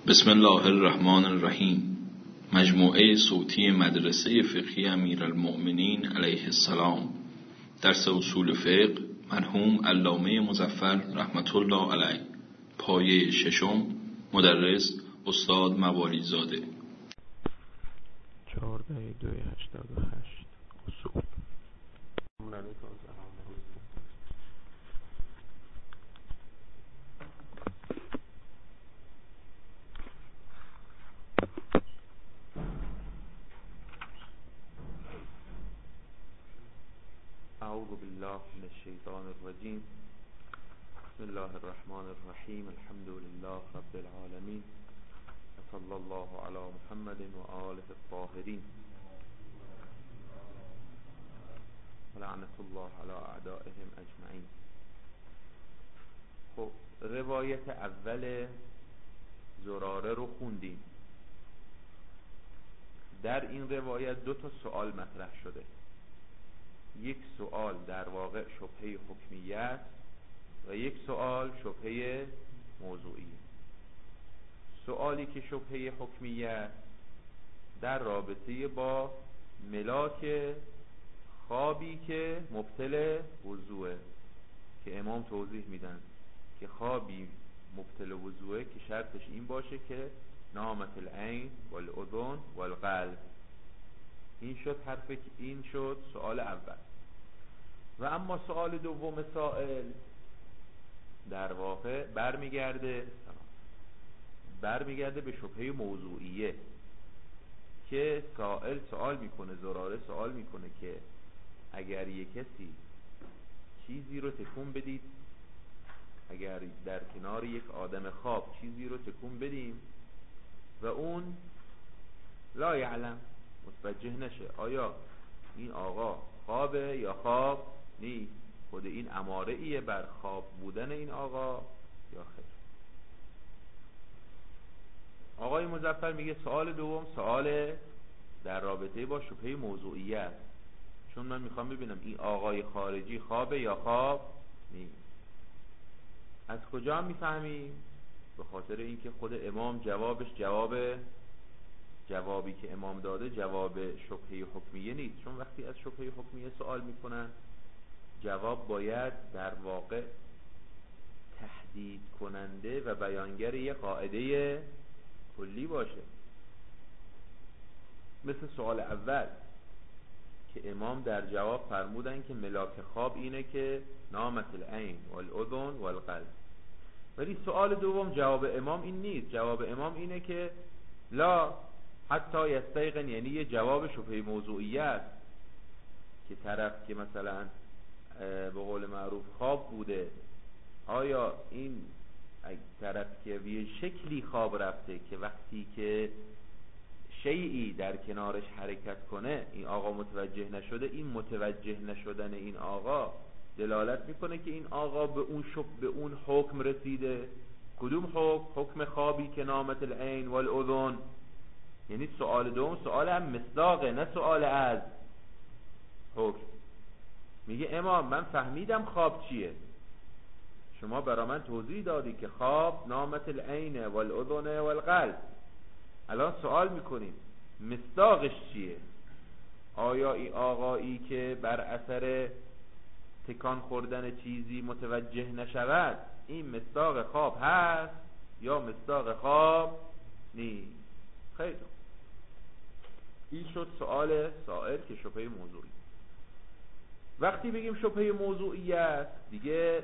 بسم الله الرحمن الرحیم. مجموعه صوتی مدرسه فقهی امیرالمؤمنین علیه السلام، درس اصول فقه، مرحوم علامه مظفر رحمت الله علیه، پایه ششم، مدرس استاد موالی زاده. 14/2/88 اصول. اعوذ بالله من الشیطان الرجیم. بسم الله الرحمن الرحیم. الحمد لله رب العالمین و صلی الله علی محمد و آله الطاهرین و لعنت الله علی اعدائهم اجمعین. خب، روایت اول زراره رو خوندیم. در این روایت دو تا سوال مطرح شده. یک سوال در واقع شبهه حکمیه است و یک سوال شبهه موضوعی. سوالی که شبهه حکمیه است در رابطه با ملاک خوابی که مبطل وضوئه، که امام توضیح میدن که خوابی مبطل وضوئه که شرطش این باشه که نامت العین والاذن والقلب. این شد سوال اول. و اما سوال دوم سائل در واقع برمیگرده به شبهه موضوعیه که سائل سوال میکنه، زراره سوال میکنه که اگر یک کسی چیزی رو تکون بدید، اگر در کنار یک آدم خواب چیزی رو تکون بدیم و اون لا یعلم، متوجه نشه، آیا این آقا خوابه یا خواب نیست؟ خود این اماره ایه بر خواب بودن این آقا یا خیر؟ آقای مظفر میگه سوال دوم سوال در رابطه با شبهه موضوعیه است، چون من میخوام ببینم این آقای خارجی خوابه یا خواب نیست. از کجا میفهمیم؟ به خاطر اینکه خود امام جوابی که امام داده جواب شبهه حکمیه نیست، چون وقتی از شبهه حکمیه سوال میکنن جواب باید در واقع تحدید کننده و بیانگر یک قاعده کلی باشه. مثل سوال اول که امام در جواب فرمودن که ملاک خواب اینه که نامت العین والاذن والقلب، ولی سوال دوم جواب امام این نیست. جواب امام اینه که لا حتی یستیقن، یعنی یه جواب شبهه موضوعیه است که طرف که مثلا به قول معروف خواب بوده، آیا این طرف که به شکلی خواب رفته که وقتی که شیئی در کنارش حرکت کنه این آقا متوجه نشده، این متوجه نشدن این آقا دلالت میکنه که این آقا به اون حکم رسیده. کدوم حکم خوابی که نامت العین والاذن. یعنی سوال دوم سوال هم مصداقه، نه سوال از حکم. میگه امام من فهمیدم خواب چیه، شما برا من توضیح دادی که خواب نامت العین والاذن والقلب. الان سوال میکنیم مصداقش چیه؟ آیا این آقایی که بر اثر تکان خوردن چیزی متوجه نشود این مصداق خواب هست یا مصداق خواب نیست؟ خیلی این شد سوال سائل که شبهه موضوعی. وقتی بگیم شبهه موضوعی است دیگه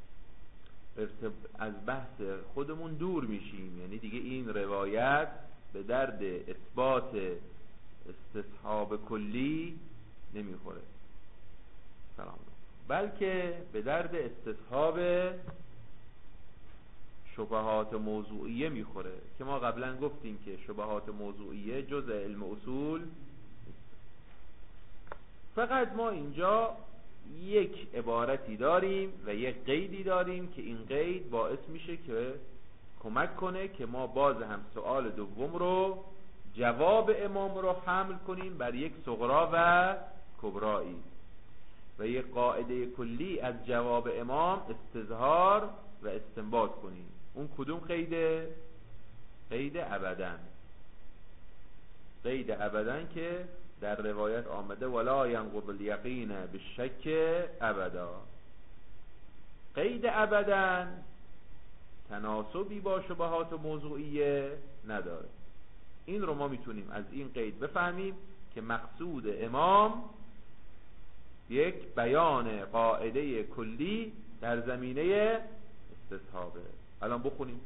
از بحث خودمون دور میشیم، یعنی دیگه این روایت به درد اثبات استصحاب کلی نمیخوره، بلکه به درد استصحاب شبهات موضوعیه میخوره که ما قبلا گفتیم که شبهات موضوعیه جزء علم اصول. فقط ما اینجا یک عبارتی داریم و یک قیدی داریم که این قید باعث میشه که کمک کنه که ما باز هم سوال دوم رو، جواب امام رو حمل کنیم بر یک صغرا و کبرایی و یک قاعده کلی از جواب امام استظهار و استنباط کنیم. اون کدوم قیده؟ قید ابداً، قید ابداً که در روایت آمده ولا ینقض الیقین بالشک ابدا. قید ابداً تناسبی با شبهات موضوعیه نداره. این رو ما میتونیم از این قید بفهمیم که مقصود امام یک بیان قاعده کلی در زمینه استصحابه. الان بخونیم.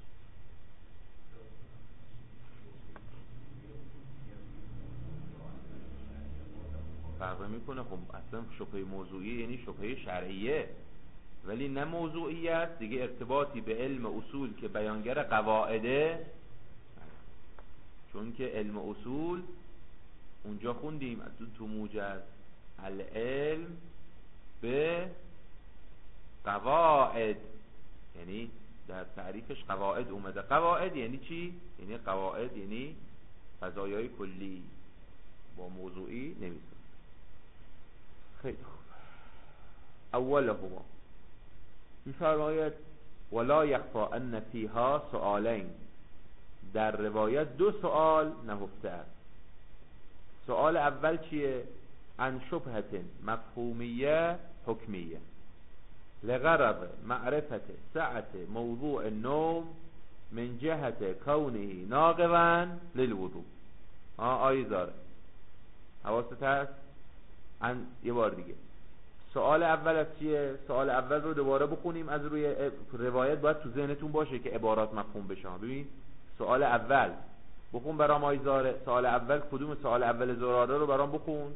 فرق میکنه. خب اصلا شبهه موضوعی یعنی شبهه شرعیه، ولی نه موضوعیت دیگه، ارتباطی به علم اصول که بیانگر قواعده. چون که علم اصول اونجا خوندیم تو موجز العلم به قواعد، یعنی در تعریفش قواعد اومده. قواعد یعنی چی؟ یعنی قواعد یعنی قضایای کلی، با موضوعی نمیسازه. خیلی خوب. اوله هو میفرماید ولا یخفا ان فیها سؤالین، در روایت دو سؤال نهفته است. سؤال اول چیه؟ عن شبهت مفهومیه حکمیه لغرض معرفت سعت موضوع النوم من جهت کونه ناقضا للوضوء. آیزاره حواست هست؟ یه بار دیگه سؤال اول از چیه؟ سؤال اول رو دوباره بخونیم از روی روایت، باید تو ذهنتون باشه که عبارات مفهوم بشه. ببین سؤال اول بخون برام آیزاره. سؤال اول کدوم؟ سؤال اول زراره رو برام بخون.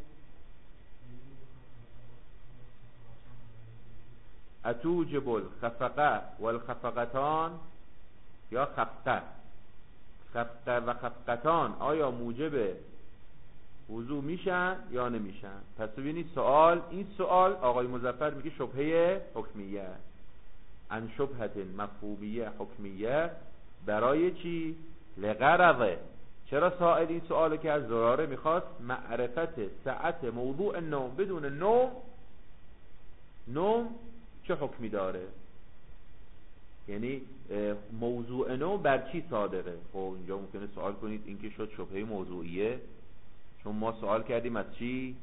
اتوجب الخفقه والخفقتان یا خفقه، خفقه و خفقتان آیا موجب وضو میشن یا نمیشن؟ پس ببینید سوال، این سوال آقای مظفر میگه شبهه حکمیه، عن شبهت مفهومیه حکمیه. برای چی؟ لغرضه. چرا سائل این سوالو که از زراره میخواست معرفت سعت موضوع النوم، بدون نوم چه حکمی داره، یعنی موضوع نوم بر چی صادقه. خب اینجا ممکنه سوال کنید این که شد شبهه موضوعیه، چون ما سوال کردیم از چی؟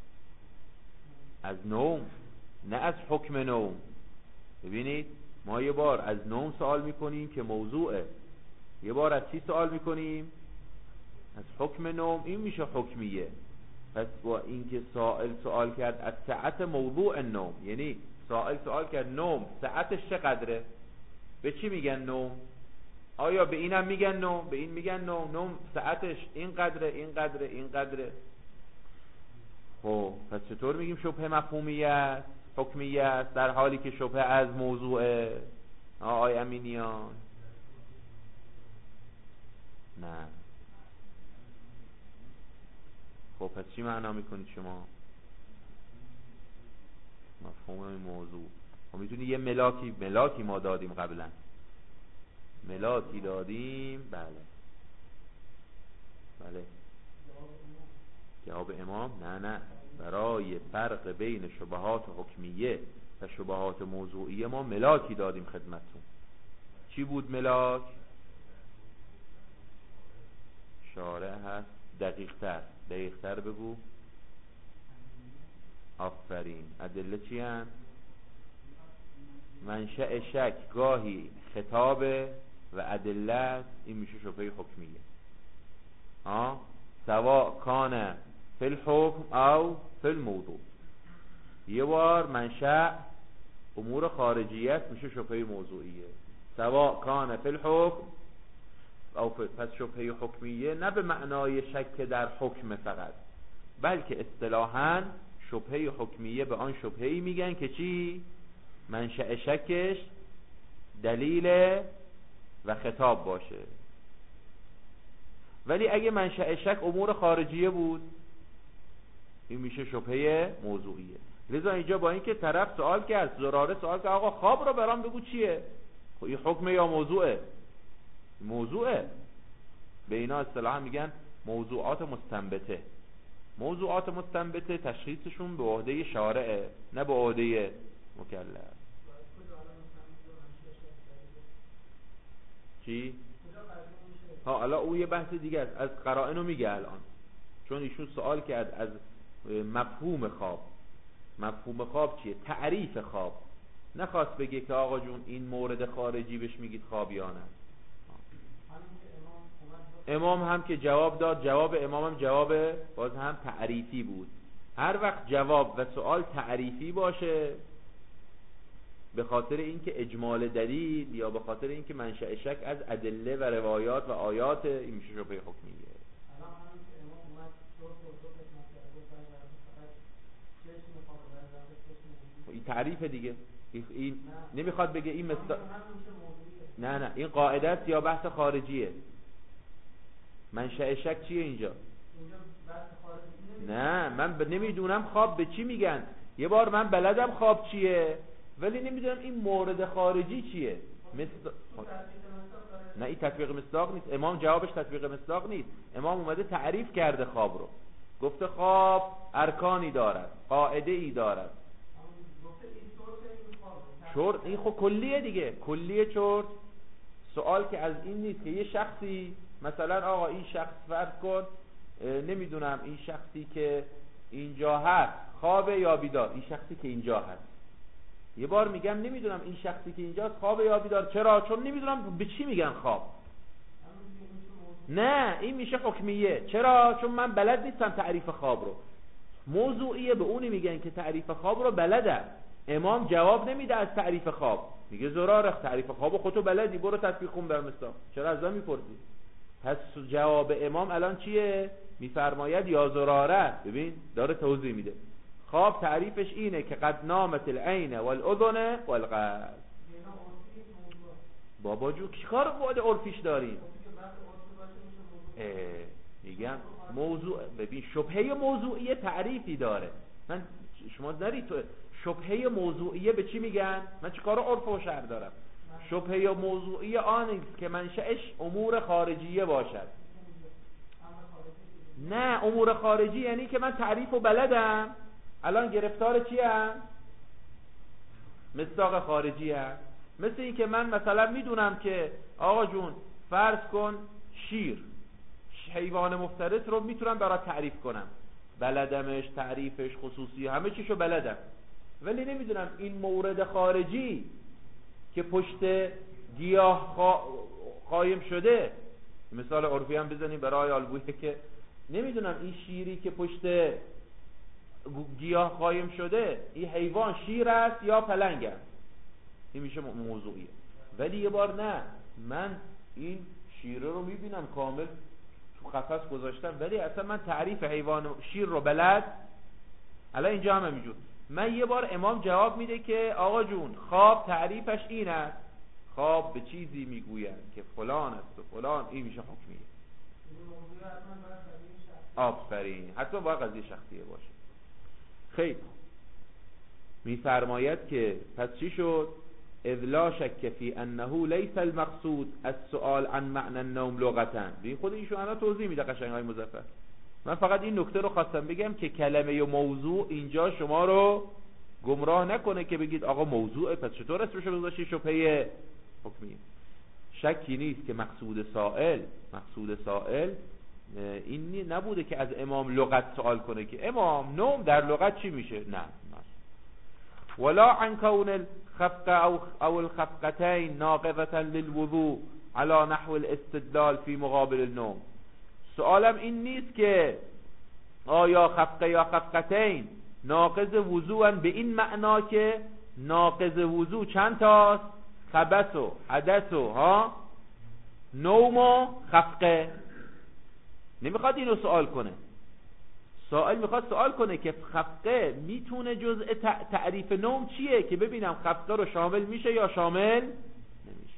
از نوم، نه از حکم نوم. ببینید ما یه بار از نوم سوال میکنیم که موضوعه، یه بار از چی سوال میکنیم؟ از حکم نوم. این میشه حکمیه. پس با اینکه سائل سوال کرد از سعت موضوع النوم، یعنی سائل سوال کرد نوم سعتش چقدره؟ به چی میگن نوم؟ آیا به اینم میگن نوم؟ به این میگن نوم سعتش این قدره. خب پس چطور میگیم شبهه مفهومیه حکمیه در حالی که شبهه از موضوعه؟ آقای امینیان نه. خب پس چی معنا میکنید شما؟ مفهوم این موضوع. خب میتونی یه ملاکی ما دادیم قبلا، ملاکی دادیم. بله جواب امام نه. برای فرق بین شبهات حکمیه و شبهات موضوعیه ما ملاکی دادیم خدمتتون. چی بود ملاک؟ شارع هست. دقیق‌تر بگو. آفرین. ادله چی هست؟ منشأ شک گاهی خطابه و ادله، این میشه شبهه حکمیه. سواء کان فی الحکم او فی الموضوع. یه بار منشأ امور خارجیت میشه شبهه موضوعیه. سواء کان فی الحکم او پس شبهه حکمیه نه به معنای شک در حکم فقط، بلکه اصطلاحاً شبهه حکمیه به آن شبهه‌ای میگن که چی؟ منشأ شکش دلیل و خطاب باشه. ولی اگه منشأ شک امور خارجیه بود، این میشه شبهه موضوعیه. لذا اینجا با اینکه طرف سوال کرد، زراره سوال کرد آقا خواب رو برام بگو چیه؟ خب این حکمه یا موضوعه؟ موضوعه. به اینا اصطلاحا میگن موضوعات مستنبته. موضوعات مستنبته تشخیصشون به عهده شارعه نه به عهده مکلف. چی؟ حالا اون یه بحث دیگه است، از قرائنو میگه الان، چون ایشون سوال کرد از مفهوم خواب. مفهوم خواب چیه؟ تعریف خواب. نخواست بگه که آقا جون این مورد خارجی بهش میگید خوابیانه. امام هم که جواب داد، جواب امام هم جواب باز هم تعریفی بود. هر وقت جواب و سوال تعریفی باشه به خاطر اینکه اجمال دلیل یا به خاطر اینکه منشأ شک از ادله و روایات و آیات، این میشه شبهه حکمیه. این تعریف دیگه، این نمیخواد بگه این نه این قاعده است یا بحث خارجیه؟ منشأ شک چیه اینجا؟ نه من نمیدونم خواب به چی میگن. یه بار من بلدم خواب چیه ولی نمیدونم این مورد خارجی چیه. نه این تطبیق مصداق نیست. امام جوابش تطبیق مصداق نیست. امام اومده تعریف کرده خواب رو، گفته خواب ارکانی دارد، قاعده ای دارد. چرت این خب کلیه دیگه، کلیه چرت. سوال که از این نیست که یه شخصی مثلا آقا این شخص فرض کن نمیدونم این شخصی که اینجا هست خوابه یا بیدار. این شخصی که اینجا هست، یه بار میگم نمیدونم این شخصی که اینجاست خوابه یا بیدار. چرا؟ چون نمیدونم به چی میگن خواب. نه این میشه حکمیه. چرا؟ چون من بلد نیستم تعریف خواب رو. موضوعیه به اونی میگن که تعریف خواب رو بلده. امام جواب نمیده از تعریف خواب، میگه زراره تعریف خواب خودتو بلدی، برو تطبیق کن بر مصداق. چرا از من میپرسی؟ پس جواب امام الان چیه؟ میفرماید یا زراره. ببین داره توضیح میده. خواب تعریفش اینه که قد نامت العین والاذن والقلب. بابا جو چیکار بعد عرفیش داریم؟ میگم موضوع، ببین شبهه موضوعیه تعریفی داره. من شما نرید تو شبهه موضوعیه به چی میگن؟ من چیکار عرف و شرع دارم؟ شبهه موضوعیه آنست که منشأش امور خارجیه باشد. نه امور خارجی یعنی که من تعریف و بلدم، الان گرفتار چی هم؟ مصداق خارجی هم. مثل این که من مثلا میدونم که آقا جون فرض کن شیر حیوان مفترس رو میتونم برات تعریف کنم، بلدمش، تعریفش، خصوصی همه چیشو بلدم، ولی نمیدونم این مورد خارجی که پشت گیاه قایم شده. مثال عرفی هم بزنیم برای آلبویه که نمیدونم این شیری که پشت گیاه قایم شده این حیوان شیر است یا پلنگ است. این میشه موضوعیه. ولی یه بار نه من این شیر رو میبینم کامل تو قفس گذاشتم ولی اصلا من تعریف حیوان شیر رو بلد. الان اینجا هم همینجور من یه بار امام جواب میده که آقا جون خواب تعریفش این است، خواب به چیزی میگویند که فلان است و فلان، این میشه حکمیه. آفرین، حتی باید قضیه شخصیه باشه. خیلی میفرماید که پس چی شد؟ اذ لا شک فی انه لیس المقصود السؤال عن معنى النوم لغتا. ببین خود ایشون الان توضیح میده قشنگ های مظفر. من فقط این نکته رو خواستم بگم که کلمه موضوع اینجا شما رو گمراه نکنه که بگید آقا موضوعه پس چطور اسمش رو گذاشتی شبهه حکمیه. شکی نیست که مقصود سائل این نبوده که از امام لغت سوال کنه که امام نوم در لغت چی میشه. نه ولا عن كون الخفقه او الخفقتين ناقضه للوضوء على نحو الاستدلال في مقابل النوم. سوالم این نیست که آیا خفقه یا خفقتین ناقض وضوءن به این معنا که ناقض وضوء چند تاست؟ خبث و حدث و نوم و خفقه. نمیخواد اینو سوال کنه. سائل میخواد سوال کنه که خفقه میتونه جزء تعریف نوم چیه که ببینم خفقه رو شامل میشه یا شامل نمیشه.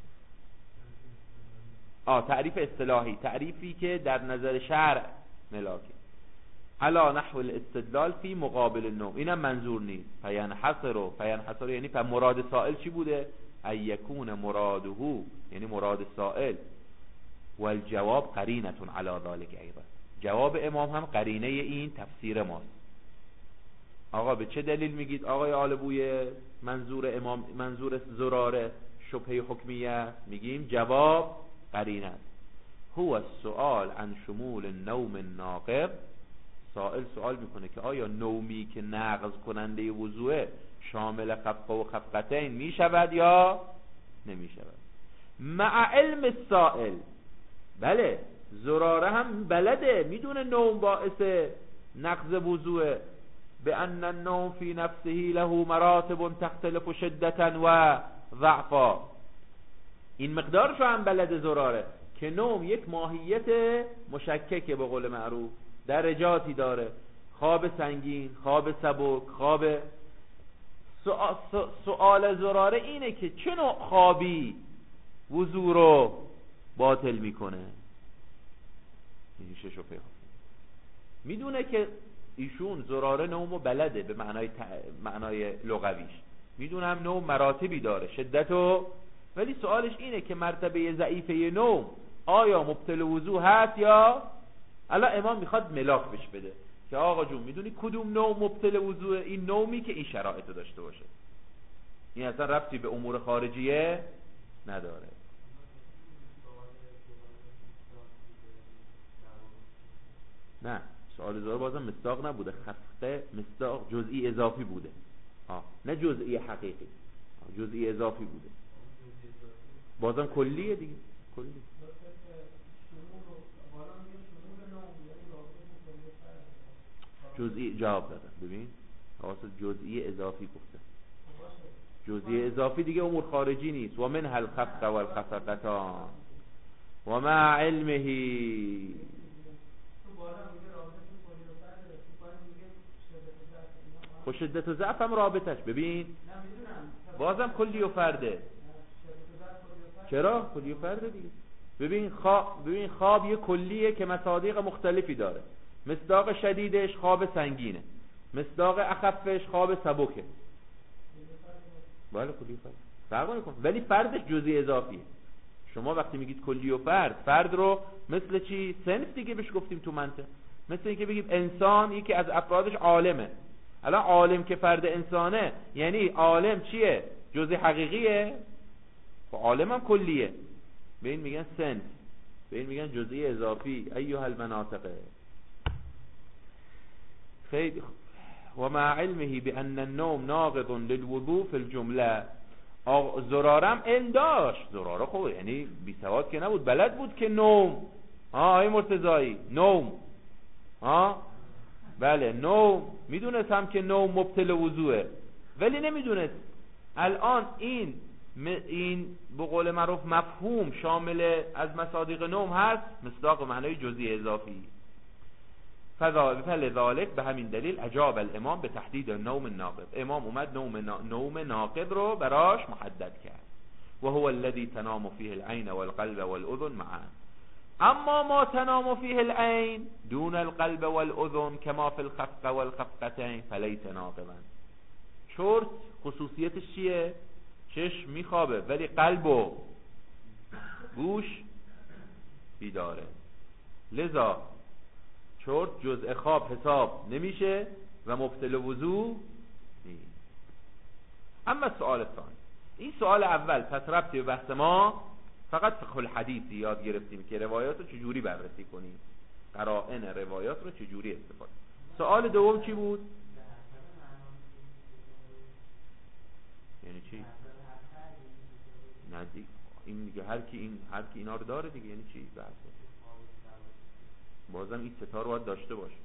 تعریف اصطلاحی، تعریفی که در نظر شرع ملاکه. علا نحو الاستدلال فی مقابل النوم، اینم منظور نیست. فینحصر یعنی مراد سائل چی بوده؟ ایکون مراده یعنی مراد سائل والجواب قرینه علی ذلك ایضا. جواب امام هم قرینه این تفسیر ماست. آقا به چه دلیل میگید آقای آلبوی منظور امام منظور زراره شبهه حکمیه؟ میگیم جواب قرینه است. هو السؤال عن شمول النوم الناقض. سائل سوال میکنه که آیا نومی که نقض کننده وضوء شامل خفقه و خفقتین میشود یا نمیشود؟ مع علم السائل، بله زراره هم بلده، میدونه نوم باعث نقض وضوء، به ان النوم فی نفسه له مراتب تختلف شدتا و ضعفا. این مقدارش هم بلده زراره که نوم یک ماهیت مشککه، به قول معروف درجاتی داره، خواب سنگین، خواب سبک، خواب. سؤال زراره اینه که چه نوع خوابی وضو رو باطل میکنه. این شش میدونه که ایشون زراره نومو بلده به معنای لغویش، میدونه هم نوم مراتبی داره شدتو، ولی سوالش اینه که مرتبه ضعیفه نوم آیا مبطل وضو هست یا. الان امام میخواد ملاک بهش بده که آقا جون میدونی کدوم نوم مبطل وضوء؟ این نومی که این شرایط رو داشته باشه. این اصلا ربطی به امور خارجیه نداره. نه سوال زور بازم مصداق نبوده، خفقه مصداق جزئی اضافی بوده، نه جزئی حقیقی، جزئی اضافی بوده، بازم کلیه دیگه، کلی. جزئی جواب دادن. ببین واسه جزئی اضافی گفته، جزئی اضافی دیگه امور خارجی نیست. و من هل خفقه و الخفقتان و مع علمه. خب شدت و ضعف هم رابطش ببین بازم کلی و فرده. چرا کلی و فرده دیگه؟ ببین خواب یه کلیه که مصادیق مختلفی داره. مصداق شدیدش خواب سنگینه، مصداق اخفش خواب سبکه. بله کلی و فرد فرق نمی‌کنه، ولی فردش جزئی اضافیه. شما وقتی میگید کلی و فرد رو مثل چی؟ صنف دیگه بهش گفتیم تو منطق. مثل اینکه بگیم انسان یکی از افرادش عالمه. الان عالم که فرد انسانه یعنی عالم چیه؟ جزئی حقیقیه؟ خب عالم هم کلیه. به این میگن صنف، به این میگن جزئی اضافی. ایها المناطقه. خیلی و مع علمه بان النوم ناقض للوضوء في الجمله. زرارم علم داشت. زراره خب یعنی بی سواد که نبود، بلد بود که نوم ای مرتضایی نوم بله نوم میدونست هم که نوم مبطل وضوئه، ولی نمیدونست الان این به قول معروف مفهوم شامل از مصادیق نوم هست، مصداق معنای جزئی اضافی. فلذلك به همین دلیل اجاب الامام به تحدید النوم الناقض. امام اومد نوم ناقض رو براش محدد کرد. و هو الذي تنام فيه العين والقلب والاذن معا. اما ما تنام فيه العين دون القلب والاذن كما في الخفقه والخفقتين فليس ناقضا. چرت خصوصیتش چیه؟ چشم میخوابه ولی قلب و گوش بیداره، لذا چرت جزء خواب حساب نمیشه و مبطل وضو نیست. اما سوال ثانی، این سوال اول پس ربطی به بحث ما فقط فقه الحدیثی یاد گرفتیم که روایات رو چجوری بررسی کنیم، قرائن روایات رو چجوری استفاده. سوال دوم چی بود؟ یعنی چی؟ نزدیک این دیگه هر کی اینا رو داره دیگه. یعنی چی بحث؟ بازم این ستا رو باید داشته باشه.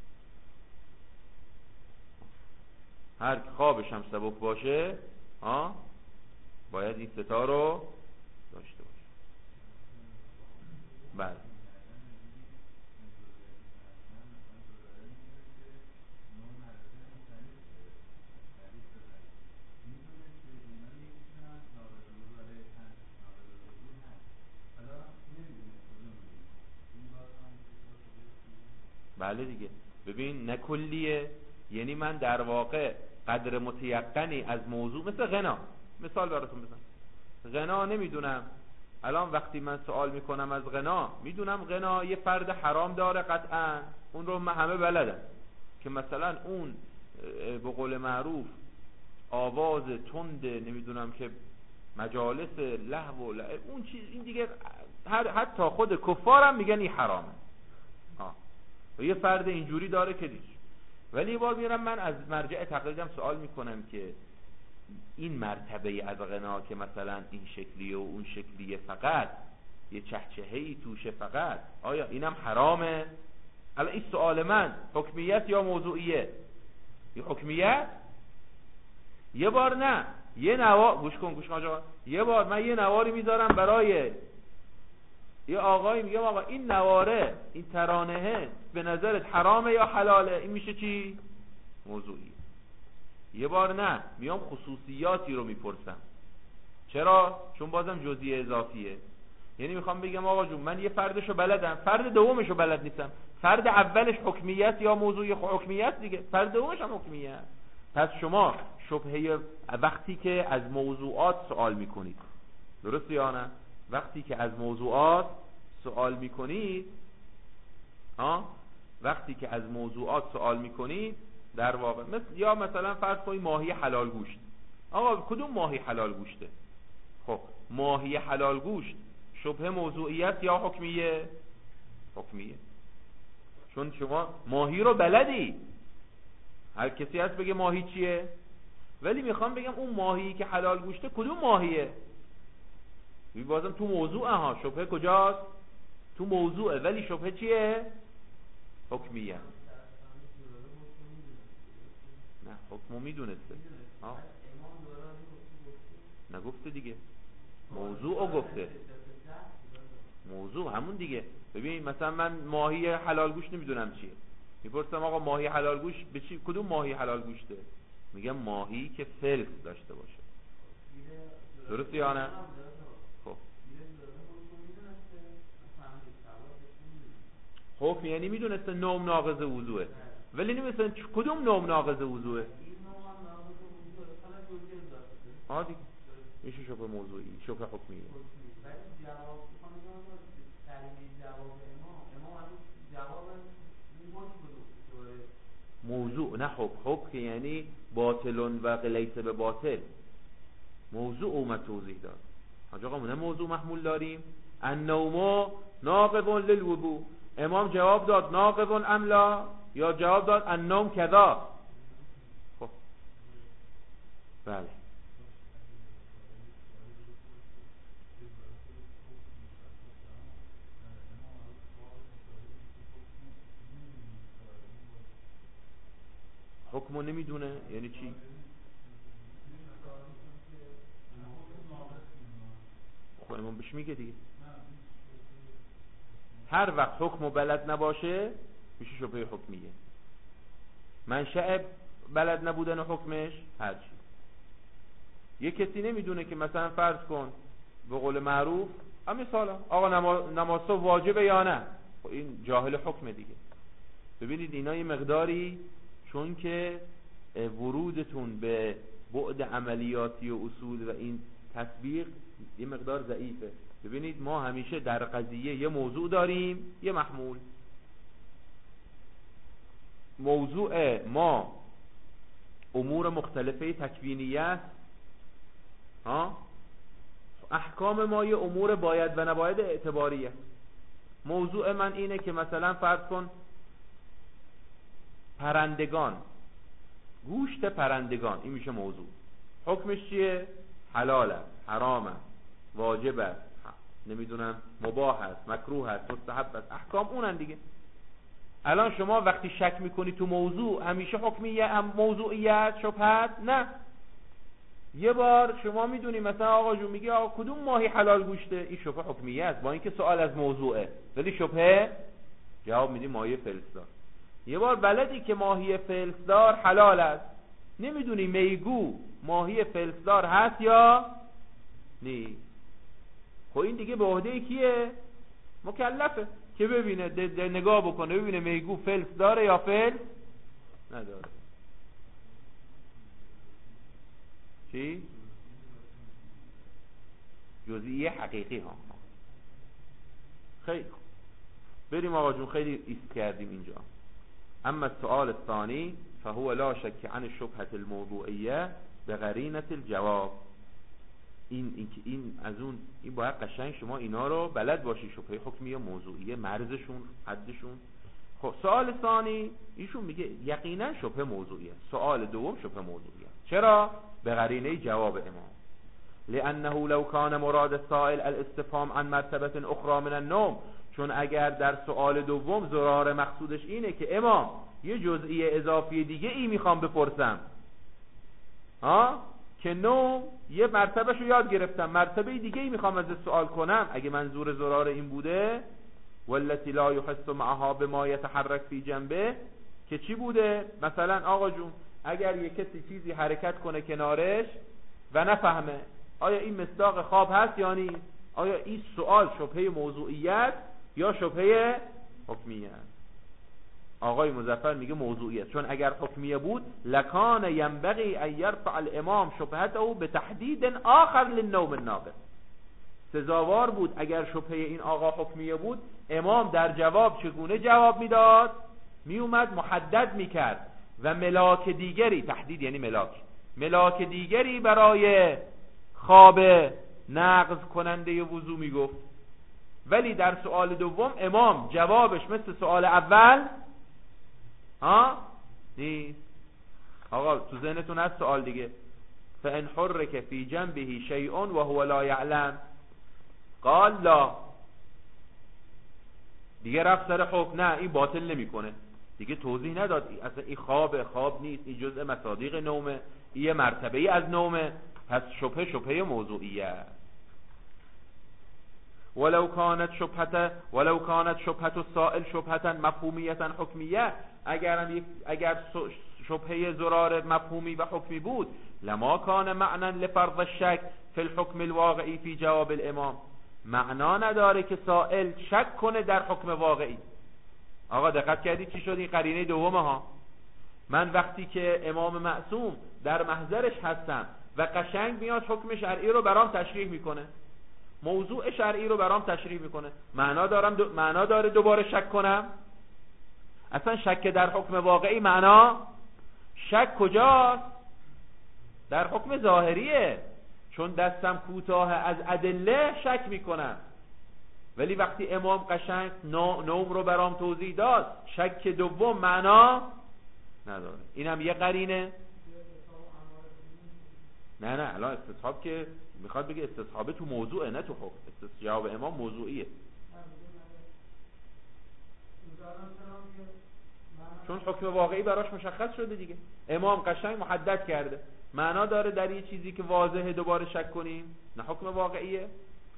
هر کی خوابش هم سبک باشه باید این ستا رو داشته باشه. بله بله دیگه. ببین نکلیه، یعنی من در واقع قدر متیقنی از موضوع، مثل غنا مثال براتون بزنم. غنا نمیدونم الان وقتی من سوال میکنم از غنا، میدونم غنا یه فرد حرام داره قطعا، اون رو همه بلدن که مثلا اون به قول معروف آواز تند نمیدونم که مجالس لهو و لعب اون چیز، این دیگه حتی خود کفارم میگن این حرامه. و یه فرد اینجوری داره که دیش. ولی یه بار میرم من از مرجع تقلیدم سوال میکنم که این مرتبه از غنا که مثلا این شکلیه و اون شکلیه، فقط یه چهچهه‌ای توشه، فقط آیا اینم حرامه؟ الان این سوال من حکمیت یا موضوعیه؟ یه حکمیت. یه بار نه، یه نوار، گوش کن آقا، یه بار من یه نواری میذارم برای یه آقایی، میگم آقا این نواره، این ترانهه به نظرت حرامه یا حلاله؟ این میشه چی؟ موضوعی. یه بار نه، میام خصوصیاتی رو میپرسم. چرا؟ چون بازم جزئی اضافیه. یعنی میخوام بگم آقا جون من یه فردشو بلدم، فرد دومشو بلد نیستم. فرد اولش حکمیت یا موضوعی؟ حکمیت دیگه. فرد دومش هم حکمیت. پس شما شبهه وقتی که از موضوعات سوال میکنید، درست یا نه؟ وقتی که از موضوعات سوال میکنید، وقتی که از موضوعات سوال میکنید، در واقع یا مثلا فرض کنید ماهی حلال گوشت. آقا کدوم ماهی حلال گوشته؟ خب ماهی حلال گوشت شبهه موضوعیت یا حکمیه؟ حکمیه. چون شما ماهی رو بلدی، هر کسی هست بگه ماهی چیه، ولی میخوام بگم اون ماهی که حلال گوشته کدوم ماهیه؟ بازم تو موضوعه ها. شبهه کجاست؟ تو موضوعه، ولی شبهه چیه؟ حکمیه. نه حکمو میدونسته. نگفته دیگه، موضوع گفته. موضوع همون دیگه. ببین مثلا من ماهی حلال گوشت نمیدونم چیه، میپرسم آقا ماهی حلال گوشت به چی؟ کدوم ماهی حلال گوشته؟ میگم ماهی که فلس داشته باشه. درست یا نه؟ خب حکم یعنی میدونسته نوم ناقض وضوئه، ولی نمیدونسته کدوم نوم ناقض وضوئه. دیگه میشه شبه موضوعی، شبه حکمیه. موضوع نه حکم یعنی باطل و لیس به باطل. موضوع اومد توضیح داد. حاج آقا ما موضوع محمول داریم. النوم ناقض للوضوء. امام جواب داد ناقض ام لا، یا جواب داد النوم کذا. خب بله. حکمو نمیدونه یعنی چی؟ خب امام بهش میگه دیگه. هر وقت حکمو بلد نباشه میشه شبهه حکمیه. منشأ بلد نبودن حکمش هر چی. یه کسی نمیدونه که مثلا فرض کن به قول معروف مثلا آقا نماز واجبه یا نه، خب این جاهل حکم دیگه. ببینید اینا یه مقداری چون که ورودتون به بعد عملیاتی و اصول و این تطبیق یه مقدار ضعیفه. ببینید ما همیشه در قضیه یه موضوع داریم یه محمول. موضوع ما امور مختلفه تکوینیه است، احکام ما یه امور باید و نباید اعتباریه. موضوع من اینه که مثلا فرض کن پرندگان، گوشت پرندگان، این میشه موضوع. حکمش چیه؟ حلال است، حرام است، واجب است، نمیدونم مباح است، مکروه است، مستحب است. احکام اونن دیگه. الان شما وقتی شک میکنی تو موضوع همیشه حکمیه هم موضوعیت شبهت؟ نه. یه بار شما میدونی مثلا آقا جون میگه آقا کدوم ماهی حلال گوشته، این شبهه حکمیه است با اینکه سوال از موضوعه، ولی شبهه جواب میدی ماهی فلسدار. یه بار بلدی که ماهی فلسدار حلال است، نمیدونی میگو ماهی فلسدار هست یا نیست. خب این دیگه به عهده کیه؟ مکلفه که ببینه نگاه بکنه ببینه میگو فلس داره یا فلس نداره. چی؟ جزئیه حقیقی ها. خیلی بریم آقا جون، خیلی ایست کردیم اینجا. اما السؤال الثاني فهو لا شك عن الشبهة الموضوعية بقرينة الجواب. این از اون این باید قشنگ شما اینا رو بلد باشی، شبهه حکمیه، موضوعیه، مرزشون، حدشون. خب سوال ثانی ایشون میگه یقینا شبهه موضوعیه. سوال دوم شبهه موضوعیه. چرا؟ به قرینه جواب امام. لانه لو کان مراد السائل الاستفهام عن مرتبه اخرى من النوم، چون اگر در سوال دوم زرار مقصودش اینه که امام یه جزئی اضافی دیگه ای میخوام بپرسم، که نوم یه مرتبهشو یاد گرفتم، مرتبه دیگه ای میخوام از سوال کنم، اگه منظور زرار این بوده والتي لا يحس معها بما يتحرك في جنبه، که چی بوده؟ مثلا آقا جون اگر یه کسی چیزی حرکت کنه کنارش و نفهمه آیا این مصداق خواب هست یا نیست، آیا این سوال شبهه موضوعیت یا شبهه حکمیت؟ آقای مظفر میگه موضوعیت، چون اگر حکمیه بود لکان ینبغی ان یرفع الامام شبهته به تحدید آخر للنوم الناقص، سزاوار بود اگر شبهه این آقا حکمیه بود امام در جواب چگونه جواب میداد؟ میومد محدد میکرد و ملاک دیگری، تحدید یعنی ملاک دیگری برای خواب نقض کننده وضو میگفت. ولی در سوال دوم امام جوابش مثل سوال اول نیست. آقا تو ذهنتون هست سوال دیگه، فان حرک فی جنبه شیء و هو لا یعلم قال لا، دیگه رفت سر حکم، نه این باطل نمیکنه، دیگه توضیح نداد اصلا این خواب نیست، این جزء مصادیق نومه، این مرتبه ای از نومه، پس شبهه موضوعیه. ولو كانت شبهه السائل شبهه مفهومیه حکمیه، اگر شبهه زرار مفهومی و حکمی بود لما کان معنا لفرض الشک فی الحکم الواقعی فی جواب الامام، معنا نداره که سائل شک کنه در حکم واقعی. آقا دقت کردی چی شد؟ این قرینه دومه ها. من وقتی که امام معصوم در محضرش هستم و قشنگ میاد حکم شرعی رو برام تشریح میکنه، موضوع شرعی رو برام تشریح میکنه، معنا داره دوباره شک کنم؟ اصلا شک در حکم واقعی معنا شک کجاست؟ در حکم ظاهریه، چون دستم کوتاه از ادله شک میکنم. ولی وقتی امام قشنگ نوم رو برام توضیح داد، شک دوم معنا نداره. اینم یه قرینه. نه الان استصحاب که میخواد بگه استصحابه تو موضوعه نه تو حکم. جواب امام موضوعیه، چون حکم واقعی براش مشخص شده دیگه، امام قشنگ محدد کرده. معنا داره در یه چیزی که واضحه دوباره شک کنیم؟ نه حکم واقعیه.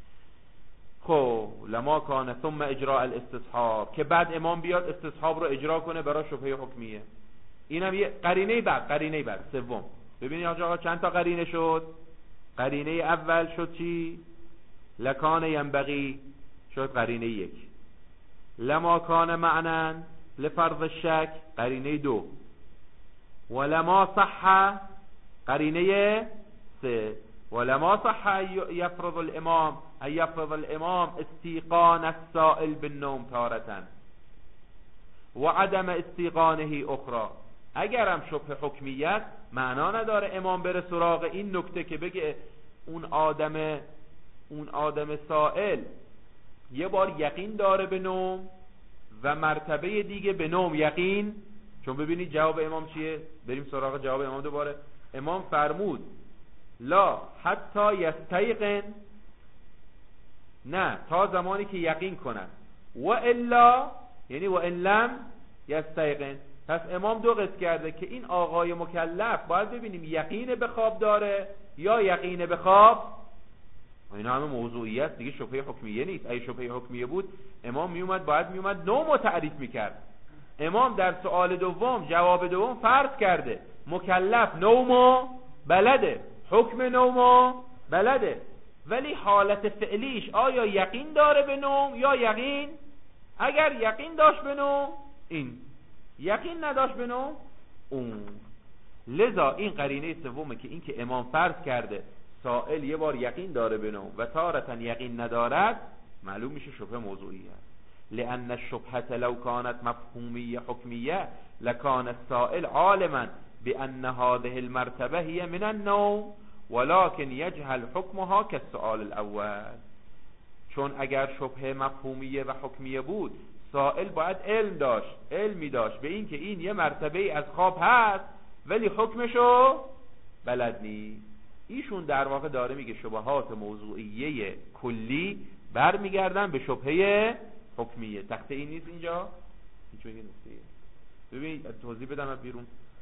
خب لما کان ثم اجراء الاستصحاب، که بعد امام بیاد استصحاب رو اجرا کنه برای شبهه حکمیه. اینم یه قرینه بعد سوم. ببینید آقا چند تا قرینه شد؟ قرینه اول شد چی؟ لکان ینبغی شد قرینه 1. لما کان معنا لفرض الشک قرینه 2. ولما صح قرینه 3. ولما صح يفرض الامام استيقان السائل بالنوم تارة وعدم استيقانه اخرى. اگرم شبه حکمیت معنا نداره امام بره سراغ این نکته که بگه اون آدم سائل یه بار یقین داره به نوم و مرتبه دیگه به نوم یقین. چون ببینید جواب امام چیه؟ بریم سراغ جواب امام دوباره. امام فرمود لا حتی یستیقن، نه تا زمانی که یقین کنن، و الا یعنی و ان لم یستیقن. پس امام دو قسم کرده که این آقای مکلف باید ببینیم یقین به خواب داره یا یقین به خواب. اینا همه موضوعیت دیگه، شبهه حکمیه نیست. اگه شبهه حکمیه بود امام باید میومد نوم تعریف میکرد. امام در سوال دوم جواب دوم فرض کرده مکلف نومو بلده، حکم نومو بلده، ولی حالت فعلیش آیا یقین داره به نوم یا یقین؟ اگر یقین داشت به نوم این، یقین نداشت به نوم اون. لذا این قرینه سومه که این که امام فرض کرده سائل یه بار یقین داره به نوم و تارتا یقین ندارد، معلوم میشه شبهه موضوعیه. لأن الشبهة لو كانت مفهومية حكمية لكان السائل عالما بأن هذه المرتبة هي من النوم ولكن یجهل حکمها کالسؤال الاول. چون اگر شبهه مفهومیه و حکمیه بود سائل باید علمی داشت به این که این یه مرتبه از خواب هست ولی حکمشو بلد نیست. ایشون در واقع داره میگه شبهات موضوعیه کلی برمیگردن به شبهه حکمیه. تخته این نیست اینجا هیچ میگه نکته. ببین توضیح بدم بیرون.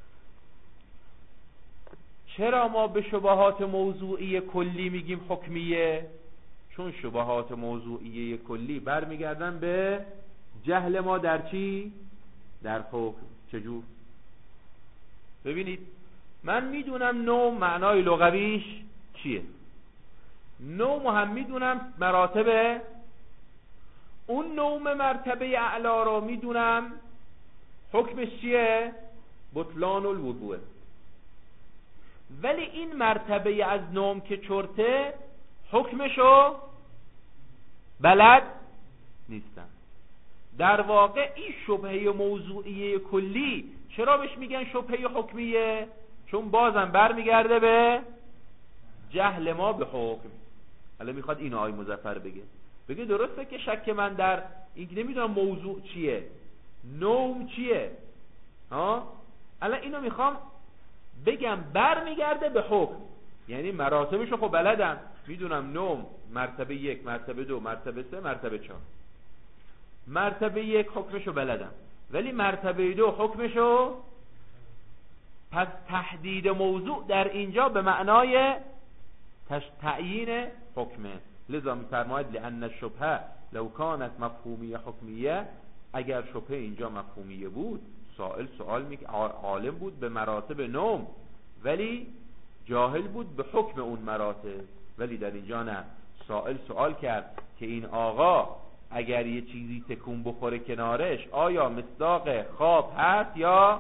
چرا ما به شبهات موضوعی کلی میگیم حکمیه؟ چون شبهات موضوعی کلی برمیگردن به جهل ما در چی؟ در حکم. چجور؟ ببینید من میدونم نوم معنای لغویش چیه، نوم هم میدونم مراتب اون نوم مرتبه اعلا رو میدونم حکمش چیه؟ بطلان الوضوء. ولی این مرتبه از نوم که چرته حکمشو بلد نیستم. در واقع این شبهه موضوعیه کلی چرا بهش میگن شبهه حکمیه؟ چون بازم برمیگرده به جهل ما به حکم. حالا میخواد اینو آقای مظفر بگه درسته که شک من در این نمیدونم موضوع چیه، نوم چیه، الان اینو میخوام بگم برمیگرده به حکم. یعنی مراتبشو خب بلدم، میدونم نوم مرتبه 1، مرتبه 2، مرتبه 3، مرتبه 4. مرتبه 1 حکمشو بلدم ولی مرتبه 2 حکمشو. پس تحدید موضوع در اینجا به معنای تعیین حکمه. لذا میفرماید لأن الشبهه لو كانت مفهومیه حکمیه، اگر شبهه اینجا مفهومیه بود سائل سوال عالم بود به مراتب نوم ولی جاهل بود به حکم اون مراتب. ولی در اینجا نه، سائل سوال کرد که این آقا اگر یه چیزی تکون بخوره کنارش آیا مصداق خواب هست یا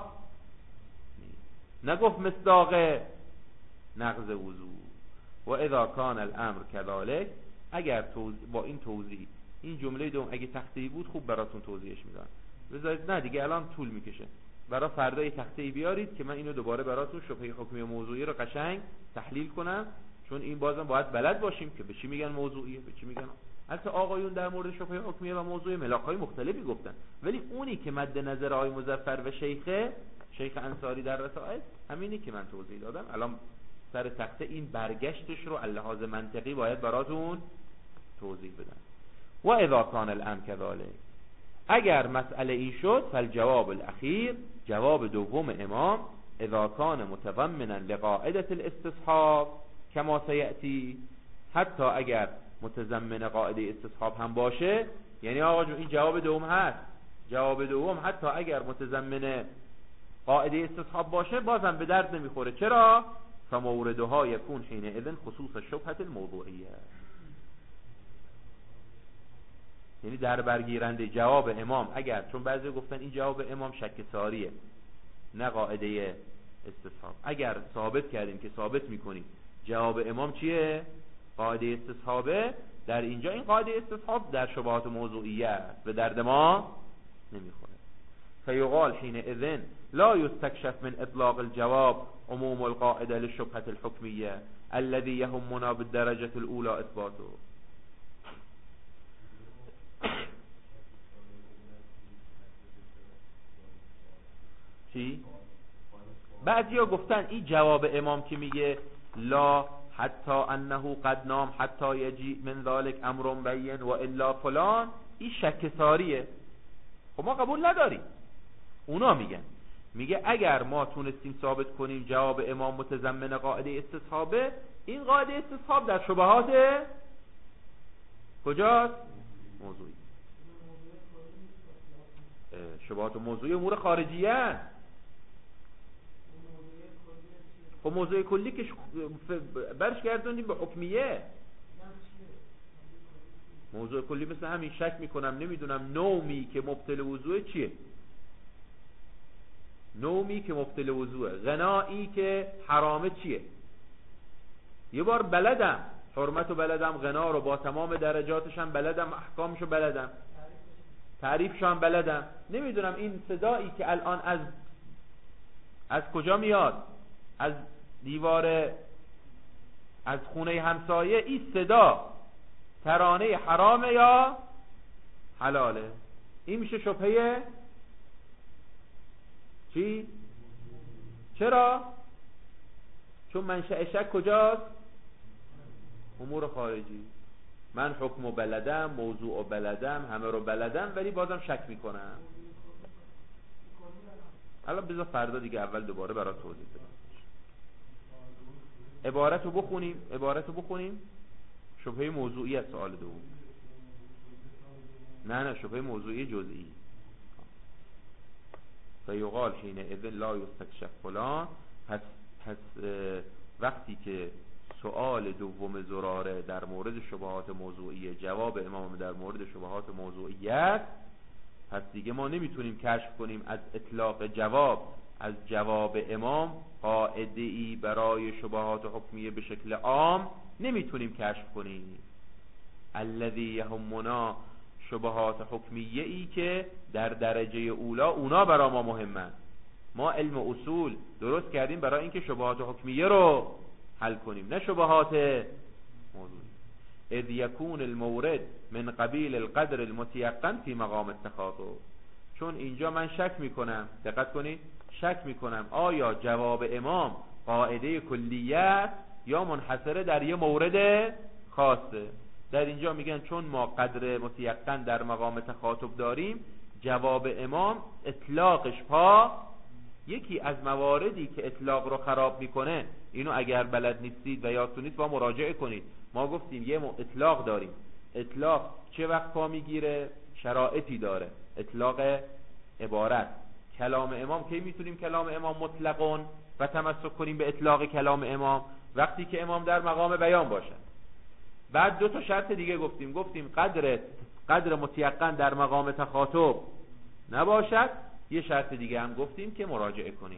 نگفت مصداق نقض وضو. و اذا کان الامر كذلك، اگر با این توضیح این جمله دوم اگه تخته‌ای بود خوب براتون توضیحش میدم. بذارید نه دیگه الان طول میکشه، برای فردا یه تخته‌ای بیارید که من اینو دوباره براتون شبهه حکمی و موضوعی رو قشنگ تحلیل کنم. چون این بازم باید بلد باشیم که به چی میگن موضوعیه به چی میگن. البته آقایون در مورد شبهه حکمیه و موضوعی ملاک‌های مختلفی گفتن ولی اونی که مد نظر آقای مظفر و شیخ انصاری در رسائل همینی که من توضیح دادم. الان سر تخته این برگشتش رو لحاظ منطقی باید براتون توضیح بدم. و اذا کان الامر كذلك، اگر مسئله این شد فالجواب الاخیر، جواب دوم امام، اذا کان متضمنا لقاعده الاستصحاب کما سیأتی، حتی اگر متضمن قاعده استصحاب هم باشه. یعنی آقا جو این جواب دوم هست، جواب دوم حتی اگر متضمن قاعده استصحاب باشه بازم به درد نمیخوره. چرا؟ فموردها یکون حینئذ خصوص شبهه الموضوعیه. یعنی در برگیرنده جواب امام اگر، چون بعضی گفتن این جواب امام شک ساریه نه قاعده استصحاب، اگر ثابت کردیم که ثابت میکنیم جواب امام چیه؟ قاعده استصحابه، در اینجا این قاعده استصحاب در شبهات موضوعیه است، به درد ما نمیخوره. فیقال حینئذ لا یستکشف من اطلاق الجواب عموم القاعده للشبهه الحکمیه الذي يهمنا بالدرجه الاولى اثباته. چی؟ بعضیا گفتن این جواب امام که میگه لا حتی انه قد نام حتی یجی من ذلك امر بین و الا فلان، این شک ساریه. خب ما قبول نداریم. اونا میگه اگر ما تونستیم ثابت کنیم جواب امام متضمن قاعده استصحابه، این قاعده استصحاب در شبهات کجاست؟ موضوعی. شبهات موضوعی امور خارجیه. خب موضوع کلی که برش گردونیم به حکمیه. موضوع کلی مثل همین شک میکنم نمیدونم نومی که مبطل وضوء چیه، نومی که مبطل وضوء، غنایی که حرامه چیه. یه بار بلدم حرمتو بلدم، غنا رو با تمام درجاتش هم بلدم، احکامشو بلدم، تعریفشو هم بلدم، نمیدونم این صدایی که الان از کجا میاد، از دیوار از خونه همسایه این صدا ترانه حرامه یا حلاله؟ این میشه شبهه چی؟ چرا؟ چون منشأ شک کجاست؟ امور خارجی. من حکم و بلدم، موضوع و بلدم، همه رو بلدم، ولی بازم شک میکنم. الان بذار فردا دیگه اول دوباره برای توضیح بدم. عبارتو بخونیم. شبهه موضوعی از سوال دوم. نه شبهه موضوعی جزئی. فیقال حین اذن لا یستکشف فلان. پس وقتی که سوال دوم زراره در مورد شبهات موضوعیه، جواب امام در مورد شبهات موضوعیت، پس دیگه ما نمیتونیم کشف کنیم از اطلاق جواب از جواب امام قاعده‌ای برای شبهات حکمیه به شکل عام نمیتونیم کشف کنیم. الذی یهمنا شبهات حکمیه ای که در درجه اولا اونا برای ما مهمن. ما علم اصول درست کردیم برای اینکه شبهات حکمیه رو حل کنیم، نه شبهات موضوعی. اذ یکون المورد من قبیل القدر المتیقن فی مقام التخاطب. چون اینجا من شک میکنم، دقت کنید، شک میکنم آیا جواب امام قاعده کلیت یا منحصره در یه مورد خاصه. در اینجا میگن چون ما قدر متیقن در مقام تخاطب داریم، جواب امام اطلاقش یکی از مواردی که اطلاق رو خراب میکنه. اینو اگر بلد نیستید و یادتون نیست با مراجعه کنید. ما گفتیم یه اطلاق داریم. اطلاق چه وقت پا میگیره؟ شرایطی داره. اطلاق عبارت کلام امام کی میتونیم کلام امام مطلقون و تمسک کنیم به اطلاق کلام امام؟ وقتی که امام در مقام بیان باشد. بعد دو تا شرط دیگه گفتیم قدر متیقن در مقام تخاطب نباشد. یه شرط دیگه هم گفتیم که مراجعه کنیم.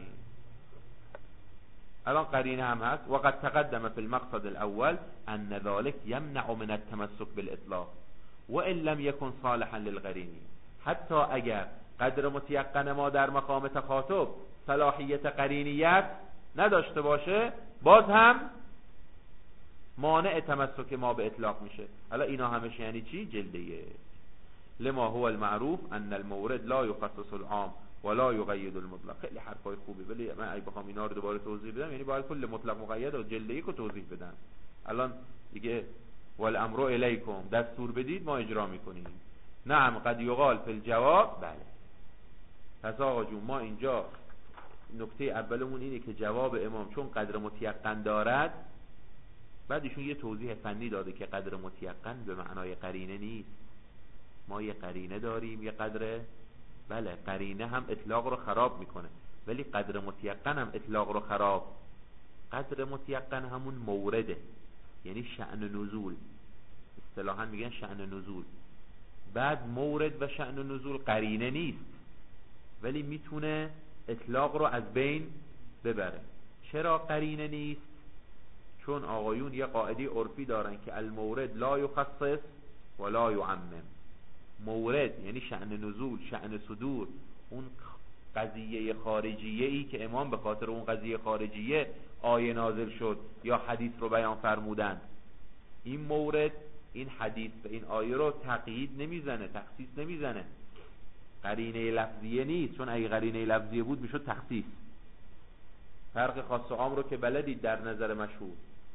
الان قرینه هم هست. وقد تقدم في المقصد الاول ان ذلك يمنع من التمسك بالاطلاق وان لم يكن صالحا للقرینه. حتی اگر قدر متیقن ما در مقام تخاطب صلاحیت قرینیت نداشته باشه، باز هم مانع تمسک ما به اطلاق میشه. حالا اینا همش یعنی چی؟ جلده 1. لما هو المعروف ان المورد لا يخصص العام ولا يقيد المطلق. خیلی حرفای خوبی، ولی من اگه بخوام اینا رو دوباره توضیح بدم یعنی باید کل مطلق مقید و جلده 1 رو توضیح بدم. الان دیگه والامر الیکم، دستور بدید ما اجرا میکنیم. نعم قد یقال فی الجواب. بله. پس آقا جون ما اینجا نکته اولمون اینه که جواب امام چون قدر متیقن دارد، بعد ایشون یه توضیح فنی داده که قدر متیقن به معنای قرینه نیست. ما یه قرینه داریم، یه قدر، بله قرینه هم اطلاق رو خراب میکنه، ولی قدر متیقن هم اطلاق رو خراب. قدر متیقن همون مورده، یعنی شأن نزول، اصطلاحا میگن شأن نزول. بعد مورد و شأن نزول قرینه نیست، ولی میتونه اطلاق رو از بین ببره. چرا قرینه نیست؟ چون آقایون یه قاعده عرفی دارن که المورد لا یخصص ولا یعمم. مورد یعنی شأن نزول، شأن صدور، اون قضیه خارجیه ای که امام به خاطر اون قضیه خارجیه آیه نازل شد یا حدیث رو بیان فرمودند. این مورد، این حدیث و این آیه رو تقیید نمیزنه، تخصیص نمیزنه، قرینه لفظیه نیست. چون اگه قرینه لفظیه بود میشد تخصیص. فرق خاص و عام رو که بلدید در نظر مشهور.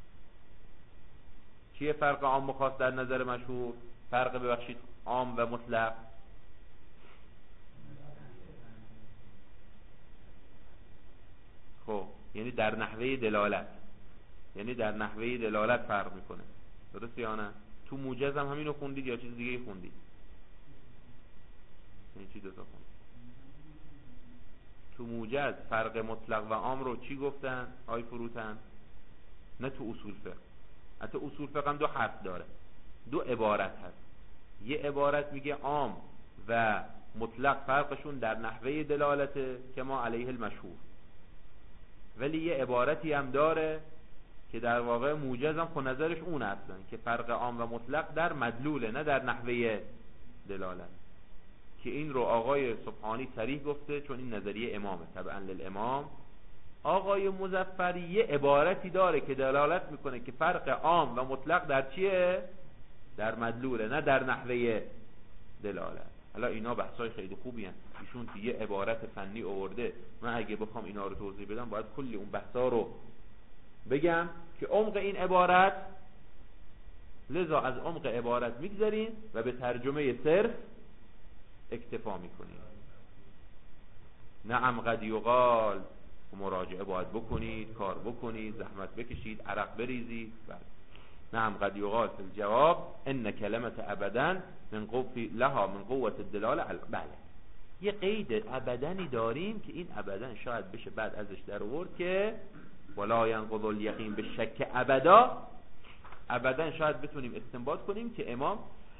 چیه فرق عام و خاص در نظر مشهور؟ فرق ببخشید عام و مطلق. خب یعنی در نحوه دلالت، یعنی در نحوه دلالت فرق میکنه. درست یا نه؟ تو موجز هم همینو خوندید یا چیز دیگه خوندید؟ یعنی چی دوتا خوندید؟ تو موجز فرق مطلق و عام رو چی گفتن؟ آی فروتن؟ نه تو اصول فقه. حتی اصول فقه هم دو حرف داره، دو عبارت هست. یه عبارت میگه عام و مطلق فرقشون در نحوه دلالته که ما علیه المشهور، ولی یه عبارتی هم داره که در واقع موجز هم خود نظرش اون هستن که فرق عام و مطلق در مدلوله نه در نحوه دلالت، که این رو آقای سبحانی صریح گفته چون این نظریه امامه. طبعا للامام آقای مظفر یه عبارتی داره که دلالت میکنه که فرق عام و مطلق در چیه؟ در مدلوله، نه در نحوه دلالت. حالا اینا بحثای خیلی خوبی هست، ایشون که یه عبارت فنی آورده، من اگه بخوام اینا رو توضیح بدم باید کلی اون بحثا رو بگم که عمق این عبارت، لذا از عمق عبارت میگذاریم و به ترجمه صرف اکتفا میکنیم. نعم قد یقال، مراجعه باید بکنید، کار بکنید، زحمت بکشید، عرق بریزید. نعم قد یقال فی الجواب ان کلمه ابدا من قوة الدلاله. بله، یه قید ابدنی داریم که این ابدا شاید بشه بعد ازش در آورد که ولا ينقض الیقین بالشک ابدا. ابدا شاید بتونیم استنباط کنیم که امام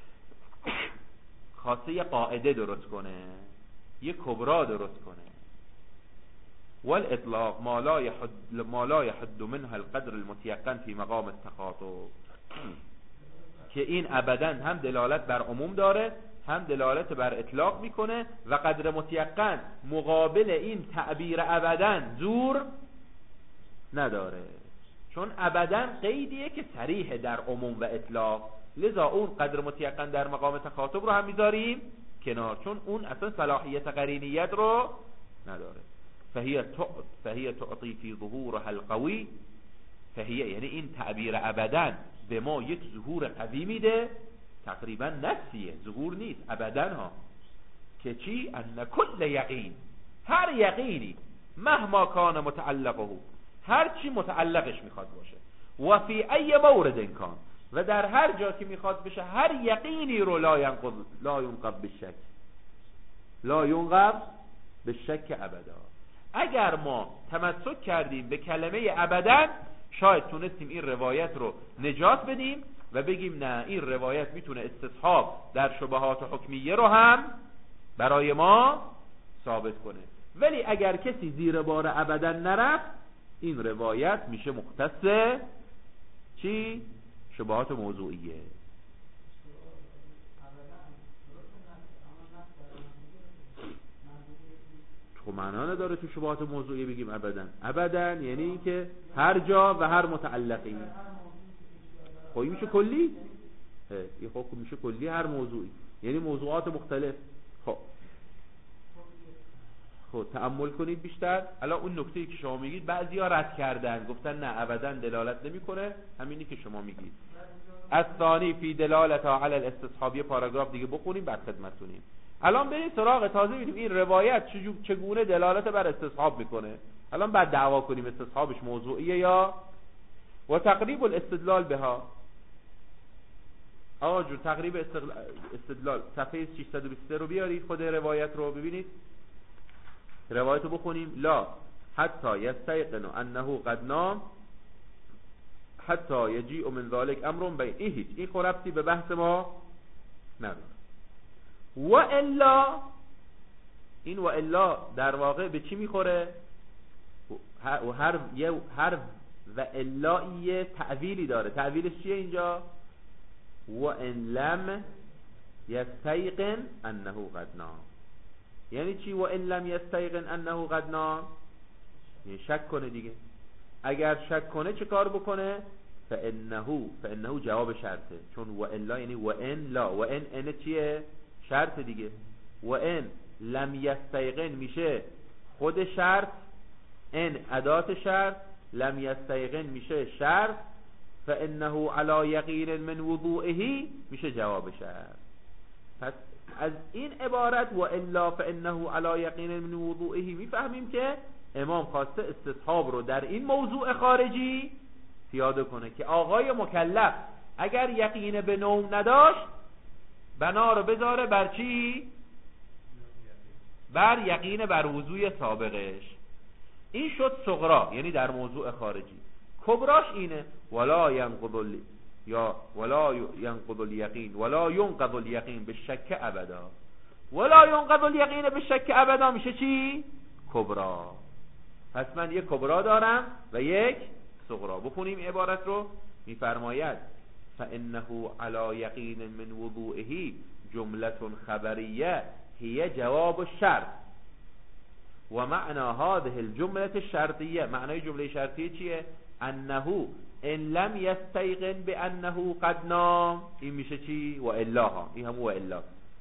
خواسته یه قاعده درست کنه، یه کبرا درست کنه. والاطلاق ما لا يحد منها القدر المتيقن في مقام التخاطب، که این ابدا هم دلالت بر عموم داره، هم دلالت بر اطلاق میکنه و قدر متیقن مقابل این تعبیر ابدا زور نداره، چون ابدا قیدیه که صریح در عموم و اطلاق، لذا اون قدر متیقن در مقام تخاطب رو هم میذاریم کنار، چون اون اصلا صلاحیت قرینیت رو نداره. فهی تعطی فی ظهورها القوی، فهی یعنی این تعبیر ابدا به ما یک ظهور قوی میده، تقریبا نفسیه، ظهور نیست ابدا ها، که چی؟ ان کل یقین، هر یقینی مهما کان متعلقه، هر چی متعلقش میخواد باشه، و فی ای مورد کان، و در هر جا که میخواد بشه، هر یقینی رو لا ينقض بالشک، لا ينقض بالشک ابدا. اگر ما تمسک کردیم به کلمه ابدا، شاید تونستیم این روایت رو نجات بدیم و بگیم نه، این روایت میتونه استصحاب در شبهات حکمیه رو هم برای ما ثابت کنه. ولی اگر کسی زیر بار ابدا نرفت، این روایت میشه مختص چی؟ شبهات موضوعیه. خب معنا نداره تو شبهات موضوعی بگیم ابدا یعنی که هر جا و هر متعلقی. خب این میشه کلی، این خب میشه کلی هر موضوعی، یعنی موضوعات مختلف. خب تأمل کنید بیشتر. الان اون نکته‌ای که شما میگید بعضیا رد کردن، گفتن نه ابدا دلالت نمیکنه، همینی که شما میگید. الثانی فی دلالت علی الاستصحاب، یه پاراگراف دیگه بخونیم بعد خدمتتونیم. الان بریم سراغ تازه ببینیم این روایت چگونه دلالت بر استصحاب میکنه. الان بعد دعوا کنیم استصحابش موضوعیه یا و تقریب الاستدلال بها. آقا جون تقریب استدلال صفحه 623 رو بیارید، خود روایت رو ببینید. روایت رو بخونیم. لا حتی یستیقن انه قد نام حتی یجیء من ذلك امر بین. این هیچ، این خرابتی به بحث ما نداره. و الا، این و الا در واقع به چی میخوره؟ و هر و الا یه تعویلی داره. تعویلش چیه اینجا؟ و ان لم یستیقن انه قد نام. یعنی چی و ان لم یستیقن انه قد نام؟ یعنی شک کنه دیگه. اگر شک کنه چه کار بکنه؟ فانه جواب شرطه، چون و الا یعنی و ان لا، و ان چیه؟ شرط دیگه. و ان لم یستیقن میشه خود شرط، ان ادات شرط، لم یستیقن میشه شرط، فانه علی یقین من وضوئه میشه جواب شرط. پس از این عبارت و الا فانه علی یقین من وضوئه میفهمیم که امام خواسته استصحاب رو در این موضوع خارجی پیاده کنه که آقای مکلف اگر یقین به نوم نداشت، بنا رو بذاره بر چی؟ بر یقین بر وضوع سابقش. این شد صغرا، یعنی در موضوع خارجی. کبراش اینه ولا ينقض الیقین ولا ينقض الیقین بالشک ابدا. ولا ينقض الیقین بالشک ابدا میشه چی؟ کبرا. پس من یک کبرا دارم و یک صغرا. بخونیم عبارت رو. میفرماید فانه علی یقین من وضوئه جمله خبریه هی جواب الشرط و معنی هذه الجمله الشرطیه، معنای جمله شرطیه چیه؟ انه ان لم یستیقن بانه قد نام، این میشه چی؟ و الا ها، این هم و الا.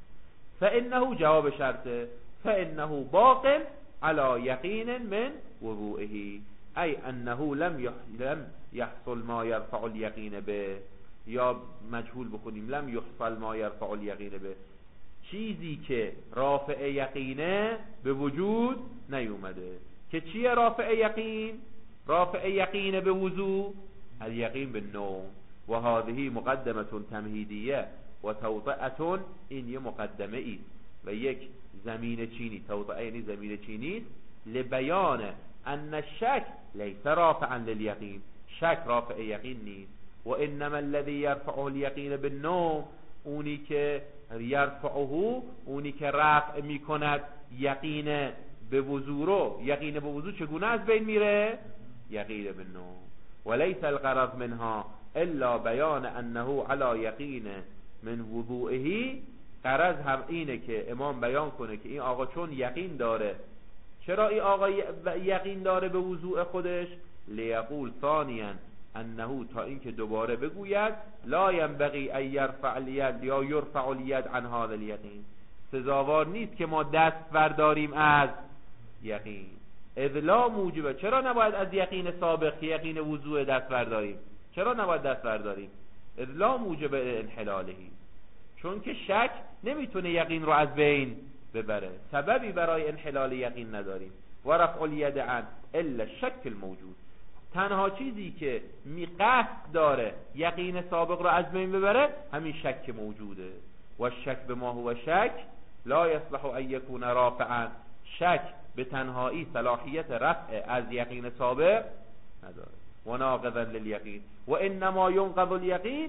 فانه جواب شرطه، فانه باق على یقین من وضوئه، ای انه لم يحصل ما يرفع اليقین به، یا مجهول بکنیم لم يحصل ما يرفع اليقین به، چیزی که رافع یقینه به وجود نیومده. که چیه رافع یقین؟ رافع یقین به وضوع الیقین بالنوم. و هذه مقدمه تمهیدیه و توطئه، این یه مقدمه ای و یک زمین چینی، توطئه یعنی زمین چینی، لبیان ان الشک لیس رافعا للیقین، شک رافع یقین نیست. و انما الذي يرفعه اليقین بالنوم، اونی که یرفعه، اونی که رفع میکند یقین به وضوع رو، یقین به وضوع چگونه از بین میره؟ یقین بالنوم. وليس الغرض منها الا بیان انه على یقین من وضوئه، غرض هم اینه که امام بیان کنه که این آقا چون یقین داره، چرا این آقا یقین داره به وضوع خودش؟ لیقول ثانیا انه، تا اینکه دوباره بگوید لا ينبغي ان يرفع اليد یا يرفع اليد عن هذا اليقین، سزاوار نیست که ما دست برداریم از یقین. اذ لا موجبه، چرا نباید از یقین سابق که یقین وضوع دست برداریم؟ چرا نباید دست برداریم؟ اذ لا موجبه انحلاله، چون که شک نمیتونه یقین رو از بین ببره، سببی برای انحلال یقین نداریم. و رفع الید عن الا الشک الموجود، تنها چیزی که قصد داره یقین سابق رو از بین ببره همین شک موجوده. و الشک بما هو شک لا يصلح ان يكون رافعا، شک به تنهایی صلاحیت رفع از یقین سابق نداره. و ناقضا للیقین، و انما ينقض اليقین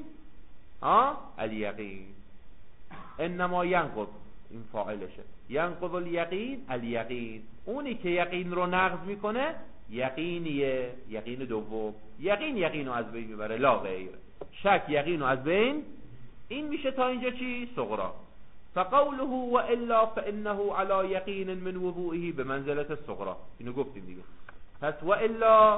الیقین، انما ینقض، این فاعلشه، ینقض الیقین الیقین، اونی که یقین رو نقض میکنه یقینیه، یقین دوم. یقین رو از بین میبره لا غیر، شک یقین رو از بین. این میشه تا اینجا چی؟ صغرا. فقوله و الا فانه على یقین من وضوئه به منزلت الصغرا، اینو گفتیم دیگه. پس و الا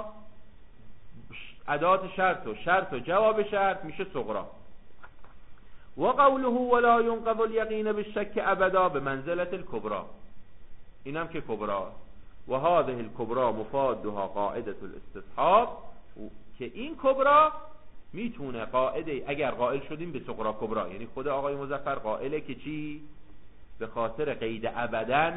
ادات شرط و جواب شرط میشه صغرا. و قوله ولا ينقض اليقین بالشک ابدا به منزلت الکبرا، اینم که کبرا. و هذه الكبرى مفادها قاعده الاستصحاب، که این کبرا میتونه قاعده، اگر قائل شدیم به صغرا کبرا، یعنی خود آقای مظفر قائله که چی؟ به خاطر قید ابدا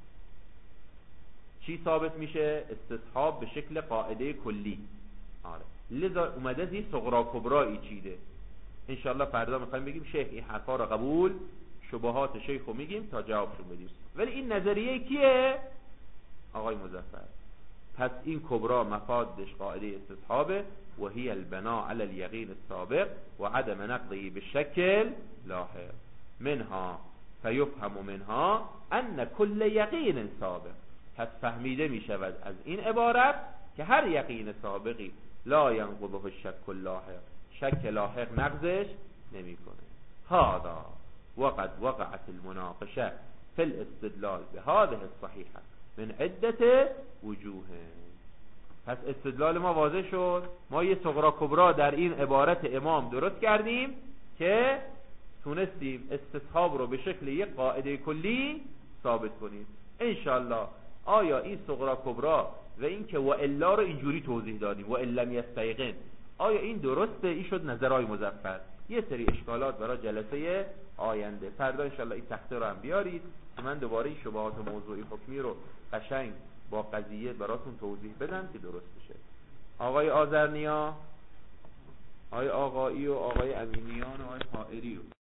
چی ثابت میشه؟ استصحاب به شکل قاعده کلی. آره، لذا اومده زی صغرا کبرا ای چیده. انشاءالله فردا میخوایم بگیم شیخ این حرفا رو قبول، شبهات شیخ رو میگیم تا جوابشون بدیم. ولی این نظریه کیه؟ آقای مظفر. پس این کبرا مفادش قاعده استصحابه و هی البناء علی الیقین السابق و عدم نقضه بالشکل لاحق منها، فیفهم منها ان کل یقین سابق. پس فهمیده می شود از این عبارت که هر یقین سابقی لا ینقضه الشک اللاحق، شک لاحق نقضش نمی کنه. هذا وقد وقعت المناقشه فی الاستدلال بهذه الصحیحه من عدت وجوه. پس استدلال ما واضح شد، ما یه صغرا کبرا در این عبارت امام درست کردیم که تونستیم استصحاب رو به شکل یک قاعده کلی ثابت کنیم. انشالله آیا این صغرا کبرا و این که و الا رو اینجوری توضیح دادیم و لم یستیقن، آیا این درسته؟ این شد نظرهای مظفر. یه سری اشکالات برای جلسه آینده، فردا انشالله این تخته رو هم بیارید که من دوباره شبهات موضوعی حکمی رو قشنگ با قضیه براتون توضیح بدم که درست بشه. آقای آذرنیا، آقای آقایی و آقای امینیان و آقای حائری